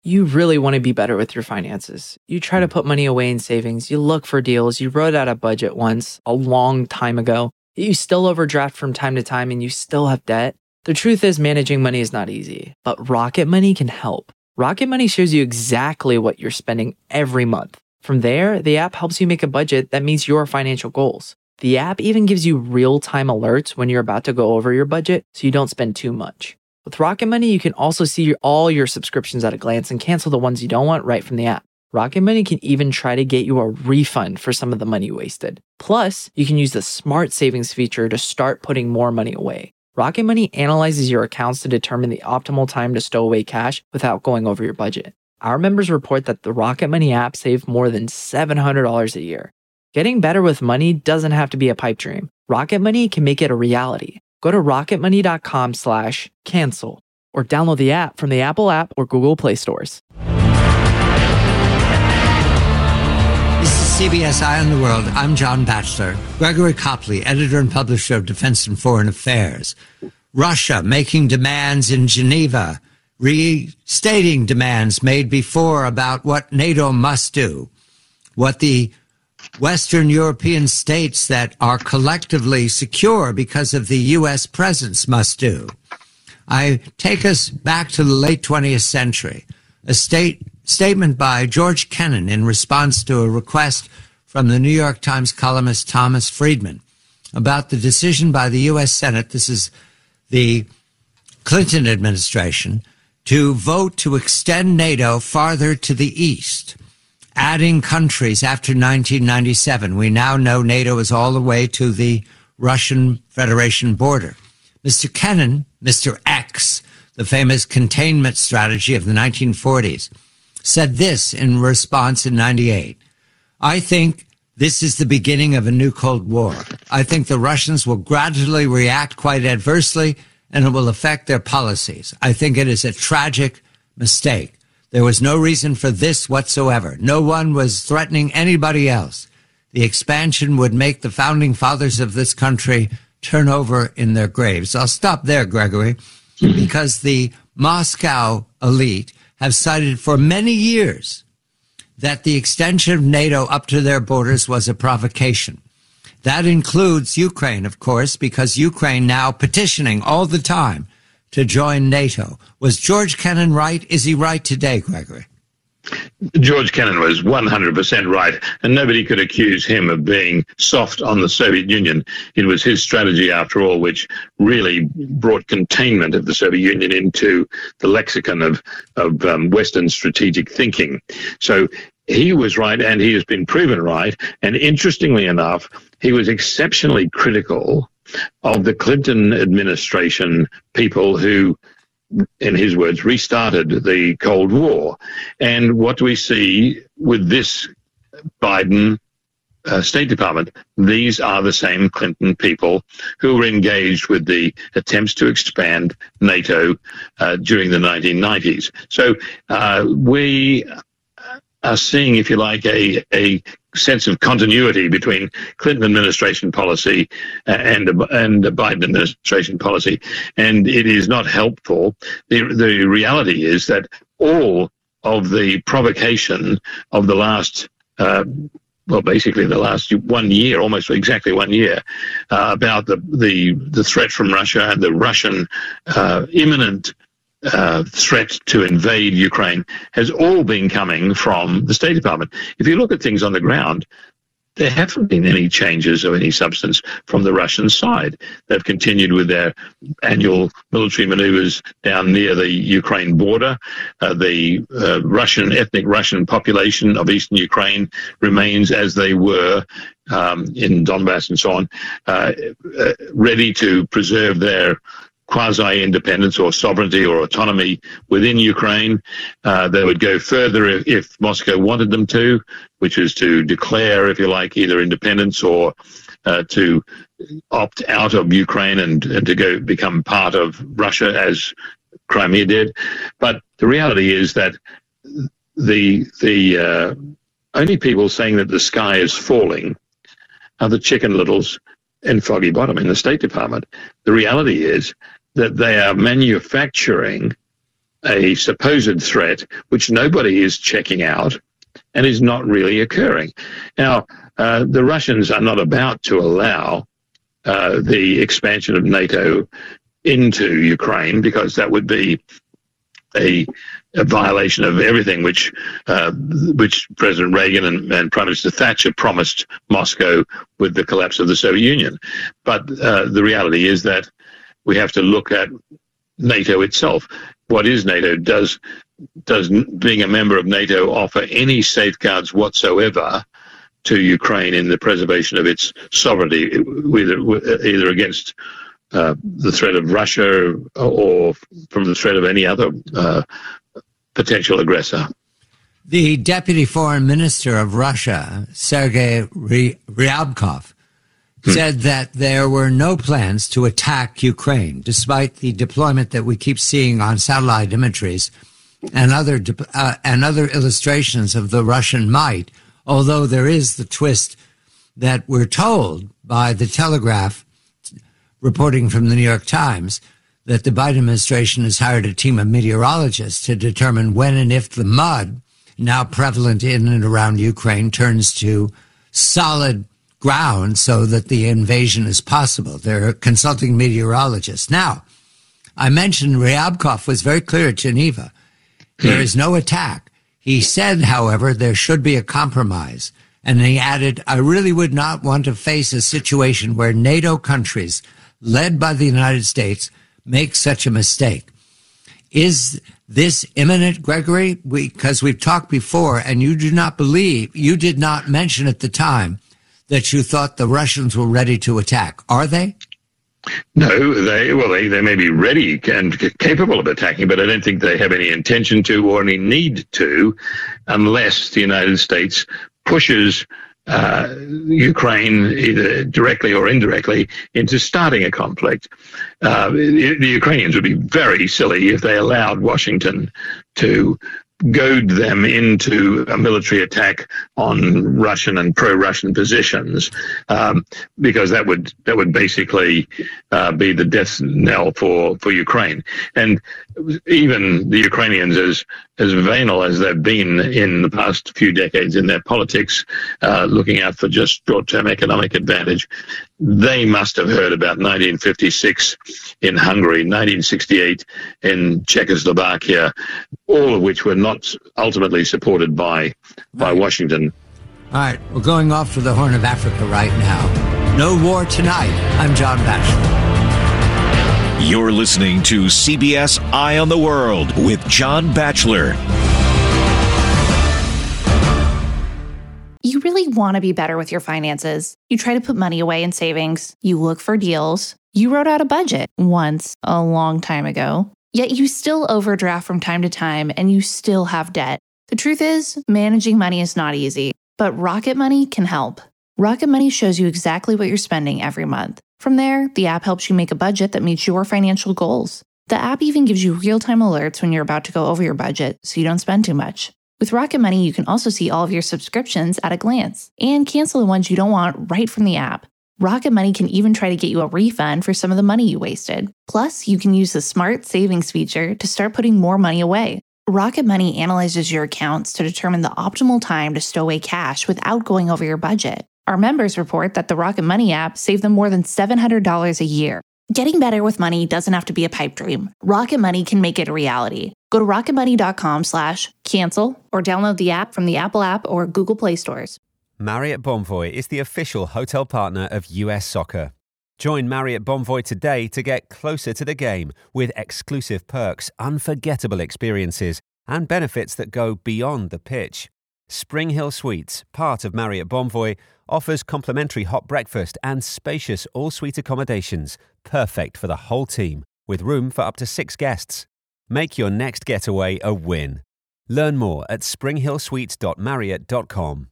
You really want to be better with your finances. You try to put money away in savings, you look for deals, you wrote out a budget once a long time ago, you still overdraft from time to time and you still have debt. The truth is, managing money is not easy, but Rocket Money can help. Rocket Money shows you exactly what you're spending every month. From there, the app helps you make a budget that meets your financial goals. The app even gives you real-time alerts when you're about to go over your budget so you don't spend too much. With Rocket Money, you can also see all your subscriptions at a glance and cancel the ones you don't want right from the app. Rocket Money can even try to get you a refund for some of the money wasted. Plus, you can use the Smart Savings feature to start putting more money away. Rocket Money analyzes your accounts to determine the optimal time to stow away cash without going over your budget. Our members report that the Rocket Money app saved more than $700 a year. Getting better with money doesn't have to be a pipe dream. Rocket Money can make it a reality. Go to rocketmoney.com/cancel or download the app from the Apple app or Google Play stores. This is CBS Eye on the World. I'm John Batchelor. Gregory Copley, editor and publisher of Defense and Foreign Affairs. Russia making demands in Geneva, restating demands made before about what NATO must do, what the Western European states that are collectively secure because of the U.S. presence must do. I take us back to the late 20th century, a statement by George Kennan in response to a request from the New York Times columnist Thomas Friedman about the decision by the U.S. Senate, this is the Clinton administration, to vote to extend NATO farther to the east, adding countries after 1997. We now know NATO is all the way to the Russian Federation border. Mr. Kennan, Mr. X, the famous containment strategy of the 1940s, said this in response in 98. I think this is the beginning of a new Cold War. I think the Russians will gradually react quite adversely and it will affect their policies. I think it is a tragic mistake. There was no reason for this whatsoever. No one was threatening anybody else. The expansion would make the founding fathers of this country turn over in their graves. I'll stop there, Gregory, because the Moscow elite have cited for many years that the extension of NATO up to their borders was a provocation. That includes Ukraine, of course, because Ukraine now petitioning all the time to join NATO. Was George Kennan right? Is he right today, Gregory? George Kennan was 100% right, and nobody could accuse him of being soft on the Soviet Union. It was his strategy, after all, which really brought containment of the Soviet Union into the lexicon of Western strategic thinking. So he was right, and he has been proven right. And interestingly enough, he was exceptionally critical of the Clinton administration people who, in his words, restarted the Cold War. And what do we see with this Biden State Department? These are the same Clinton people who were engaged with the attempts to expand NATO during the 1990s. So we are seeing, if you like, a sense of continuity between Clinton administration policy and the Biden administration policy, and it is not helpful. The reality is that all of the provocation of the last, basically the last 1 year, almost exactly 1 year, about the threat from Russia and the Russian imminent threat to invade Ukraine has all been coming from the State Department. If you look at things on the ground, there haven't been any changes of any substance from the Russian side. They've continued with their annual military maneuvers down near the Ukraine border. The ethnic Russian population of eastern Ukraine remains as they were in Donbass and so on, ready to preserve their quasi-independence or sovereignty or autonomy within Ukraine. They would go further if Moscow wanted them to, which is to declare, if you like, either independence or to opt out of Ukraine and to go become part of Russia as Crimea did. But the reality is that the only people saying that the sky is falling are the Chicken Littles and Foggy Bottom in the State Department. The reality is that they are manufacturing a supposed threat which nobody is checking out and is not really occurring. Now, the Russians are not about to allow the expansion of NATO into Ukraine, because that would be a violation of everything which President Reagan and Prime Minister Thatcher promised Moscow with the collapse of the Soviet Union. But the reality is that we have to look at NATO itself. What is NATO? Does being a member of NATO offer any safeguards whatsoever to Ukraine in the preservation of its sovereignty, either against the threat of Russia or from the threat of any other potential aggressor? The deputy foreign minister of Russia, Sergei Ryabkov, said that there were no plans to attack Ukraine, despite the deployment that we keep seeing on satellite imageries and other illustrations of the Russian might, although there is the twist that we're told by the Telegraph, reporting from the New York Times, that the Biden administration has hired a team of meteorologists to determine when and if the mud, now prevalent in and around Ukraine, turns to solid ground so that the invasion is possible. They're consulting meteorologists. Now, I mentioned Ryabkov was very clear at Geneva. There is no attack. He said, however, there should be a compromise. And he added, I really would not want to face a situation where NATO countries, led by the United States, make such a mistake. Is this imminent, Gregory? Because we've talked before, and you did not mention at the time that you thought the Russians were ready to attack. Are they? No, they may be ready and capable of attacking, but I don't think they have any intention to or any need to, unless the United States pushes Ukraine, either directly or indirectly, into starting a conflict. The Ukrainians would be very silly if they allowed Washington to goad them into a military attack on Russian and pro-Russian positions, because that would basically be the death knell for Ukraine. And even the Ukrainians, as venal as they've been in the past few decades in their politics, looking out for just short-term economic advantage, they must have heard about 1956 in Hungary, 1968 in Czechoslovakia, all of which were not ultimately supported by Washington. All right, we're going off to the Horn of Africa right now. No war tonight. I'm John Batchelor. You're listening to CBS Eye on the World with John Batchelor. You really want to be better with your finances. You try to put money away in savings. You look for deals. You wrote out a budget once, a long time ago. Yet you still overdraft from time to time and you still have debt. The truth is, managing money is not easy, but Rocket Money can help. Rocket Money shows you exactly what you're spending every month. From there, the app helps you make a budget that meets your financial goals. The app even gives you real-time alerts when you're about to go over your budget, so you don't spend too much. With Rocket Money, you can also see all of your subscriptions at a glance and cancel the ones you don't want right from the app. Rocket Money can even try to get you a refund for some of the money you wasted. Plus, you can use the Smart Savings feature to start putting more money away. Rocket Money analyzes your accounts to determine the optimal time to stow away cash without going over your budget. Our members report that the Rocket Money app saved them more than $700 a year. Getting better with money doesn't have to be a pipe dream. Rocket Money can make it a reality. Go to rocketmoney.com/cancel or download the app from the Apple App or Google Play stores. Marriott Bonvoy is the official hotel partner of US Soccer. Join Marriott Bonvoy today to get closer to the game with exclusive perks, unforgettable experiences, and benefits that go beyond the pitch. Spring Hill Suites, part of Marriott Bonvoy, offers complimentary hot breakfast and spacious all-suite accommodations, perfect for the whole team, with room for up to 6 guests. Make your next getaway a win. Learn more at springhillsuites.marriott.com.